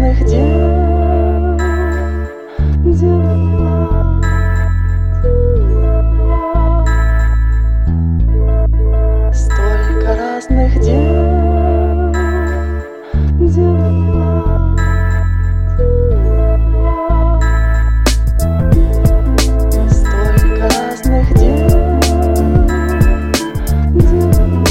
разных дел, дела, столько разных дел, дела, столько разных дел, дела.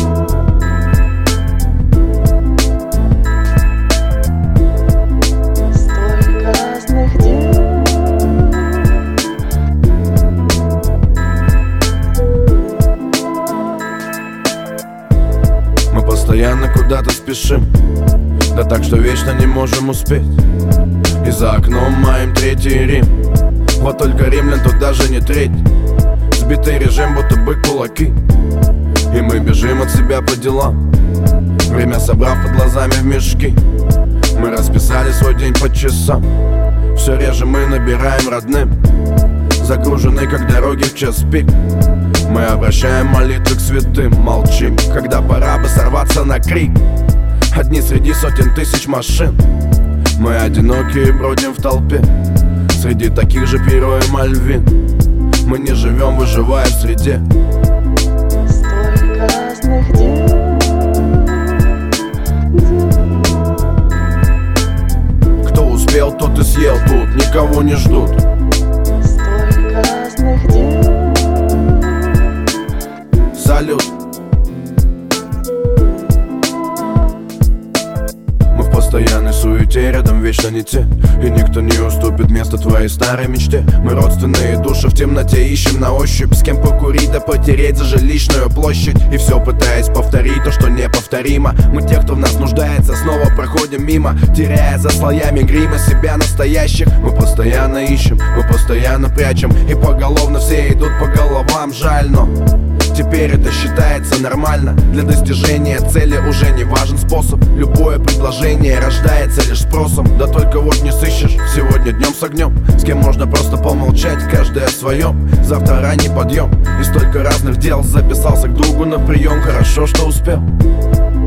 Мы постоянно куда-то спешим, да так, что вечно не можем успеть. И за окном маем Третий Рим, вот только римлян тут даже не треть. Сбитый режим, будто бы кулаки, и мы бежим от себя по делам, время собрав под глазами в мешки. Мы расписали свой день по часам, все реже мы набираем родным, загружены, как дороги в час пик. Мы обращаем молитвы к святым, молчим, когда пора бы сорваться на крик. Одни среди сотен тысяч машин, мы одинокие бродим в толпе, среди таких же Пиро и Мальвин. Мы не живем, выживая в среде. Столько разных дел, дела. Кто успел, тот и съел, тут никого не ждут. Столько разных дел. Салют. Мы в постоянной суете, рядом вечно не те, и никто не уступит место твоей старой мечте. Мы родственные души в темноте ищем на ощупь, с кем покурить да потереть за жилищную площадь. И все пытаясь повторить то, что неповторимо. Мы те, кто в нас нуждается, снова проходим мимо, теряя за слоями грима себя настоящих. Мы постоянно ищем, мы постоянно прячем, и поголовно все идут по головам. Жаль, но теперь это считается нормально. Для достижения цели уже не важен способ. Любое предложение рождается лишь спросом. Да только вот не сыщешь сегодня днем с огнем, с кем можно просто помолчать, каждый о своем. Завтра ранний подъем, и столько разных дел. Записался к другу на прием, хорошо, что успел.